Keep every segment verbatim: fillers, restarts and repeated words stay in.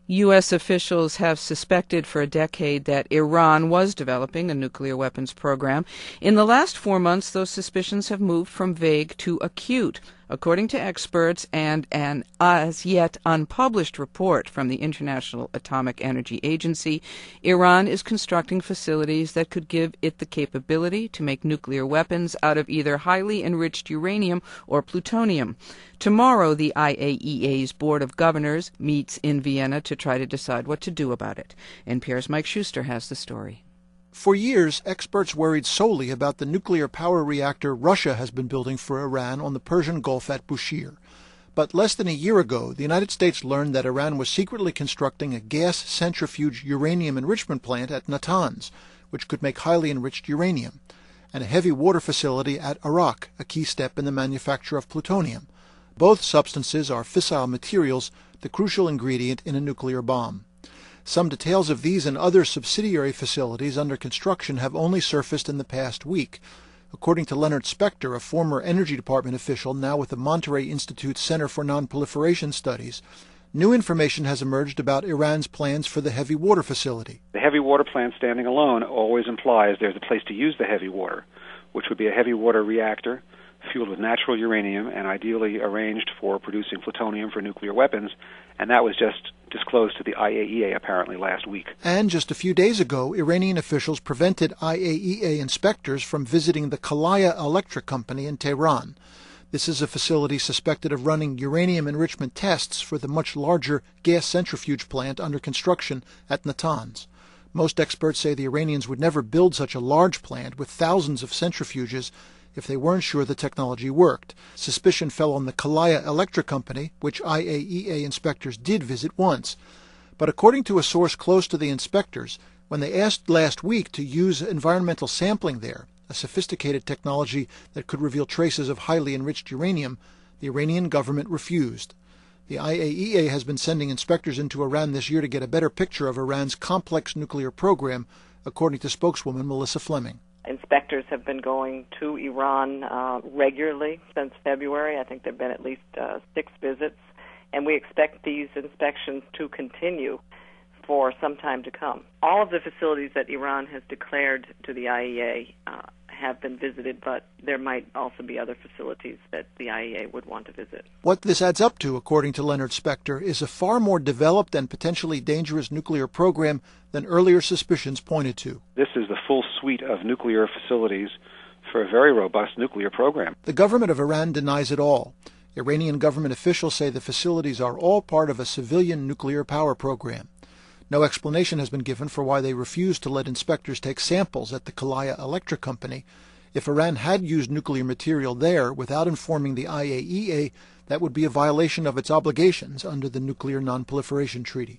U S officials have suspected for a decade that Iran was developing a nuclear weapons program. In the last four months, those suspicions have moved from vague to acute. According to experts and an as yet unpublished report from the International Atomic Energy Agency, Iran is constructing facilities that could give it the capability to make nuclear weapons out of either highly enriched uranium or plutonium. Tomorrow, the I A E A's Board of Governors meets in Vienna to try to decide what to do about it. N P R's Mike Schuster has the story. For years, experts worried solely about the nuclear power reactor Russia has been building for Iran on the Persian Gulf at Bushehr. But less than a year ago, the United States learned that Iran was secretly constructing a gas centrifuge uranium enrichment plant at Natanz, which could make highly enriched uranium, and a heavy water facility at Arak, a key step in the manufacture of plutonium. Both substances are fissile materials, the crucial ingredient in a nuclear bomb. Some details of these and other subsidiary facilities under construction have only surfaced in the past week. According to Leonard Spector, a former Energy Department official now with the Monterey Institute's Center for Nonproliferation Studies, new information has emerged about Iran's plans for the heavy water facility. The heavy water plant standing alone always implies there's a place to use the heavy water, which would be a heavy water reactor fueled with natural uranium and ideally arranged for producing plutonium for nuclear weapons, and that was just disclosed to the I A E A apparently last week. And just a few days ago, Iranian officials prevented I A E A inspectors from visiting the Kalaya Electric Company in Tehran. This is a facility suspected of running uranium enrichment tests for the much larger gas centrifuge plant under construction at Natanz. Most experts say the Iranians would never build such a large plant with thousands of centrifuges if they weren't sure the technology worked. Suspicion fell on the Kalaya Electric Company, which I A E A inspectors did visit once. But according to a source close to the inspectors, when they asked last week to use environmental sampling there, a sophisticated technology that could reveal traces of highly enriched uranium, the Iranian government refused. The I A E A has been sending inspectors into Iran this year to get a better picture of Iran's complex nuclear program, according to spokeswoman Melissa Fleming. Inspectors have been going to Iran uh, regularly since February. I think there have been at least uh, six visits, and we expect these inspections to continue for some time to come. All of the facilities that Iran has declared to the I A E A uh, have been visited, but there might also be other facilities that the I A E A would want to visit. What this adds up to, according to Leonard Spector, is a far more developed and potentially dangerous nuclear program than earlier suspicions pointed to. This is the full suite of nuclear facilities for a very robust nuclear program. The government of Iran denies it all. Iranian government officials say the facilities are all part of a civilian nuclear power program. No explanation has been given for why they refused to let inspectors take samples at the Kalaya Electric Company. If Iran had used nuclear material there without informing the I A E A, that would be a violation of its obligations under the Nuclear Non-Proliferation Treaty.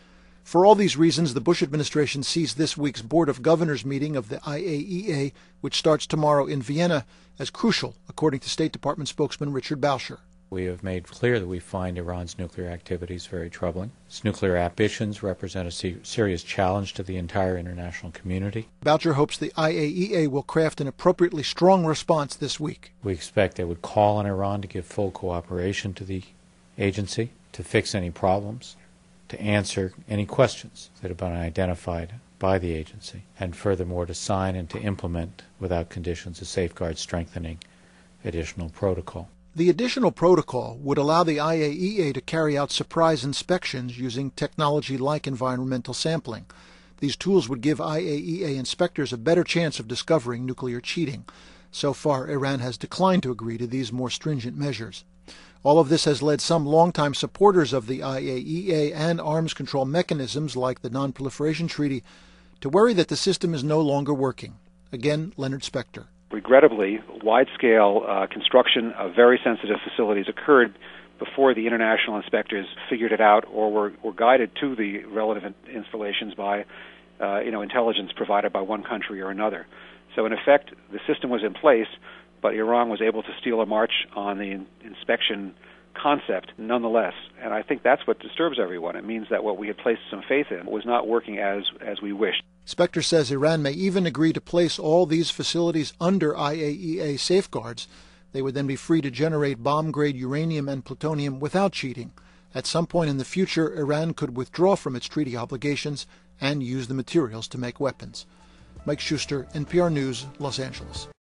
For all these reasons, the Bush administration sees this week's Board of Governors meeting of the I A E A, which starts tomorrow in Vienna, as crucial, according to State Department spokesman Richard Balsher. We have made clear that we find Iran's nuclear activities very troubling. Its nuclear ambitions represent a se- serious challenge to the entire international community. Balsher hopes the I A E A will craft an appropriately strong response this week. We expect they would call on Iran to give full cooperation to the agency, to fix any problems, to answer any questions that have been identified by the agency, and furthermore to sign and to implement without conditions a safeguard strengthening additional protocol. The additional protocol would allow the I A E A to carry out surprise inspections using technology like environmental sampling. These tools would give I A E A inspectors a better chance of discovering nuclear cheating. So far, Iran has declined to agree to these more stringent measures. All of this has led some longtime supporters of the I A E A and arms control mechanisms like the Non-Proliferation Treaty to worry that the system is no longer working. Again, Leonard Spector. Regrettably, wide-scale uh, construction of very sensitive facilities occurred before the international inspectors figured it out or were, were guided to the relevant installations by uh, you know, intelligence provided by one country or another. So in effect, the system was in place, but Iran was able to steal a march on the in- inspection concept nonetheless. And I think that's what disturbs everyone. It means that what we had placed some faith in was not working as, as we wished. Spector says Iran may even agree to place all these facilities under I A E A safeguards. They would then be free to generate bomb-grade uranium and plutonium without cheating, At some point in the future, Iran could withdraw from its treaty obligations and use the materials to make weapons. Mike Schuster, N P R News, Los Angeles.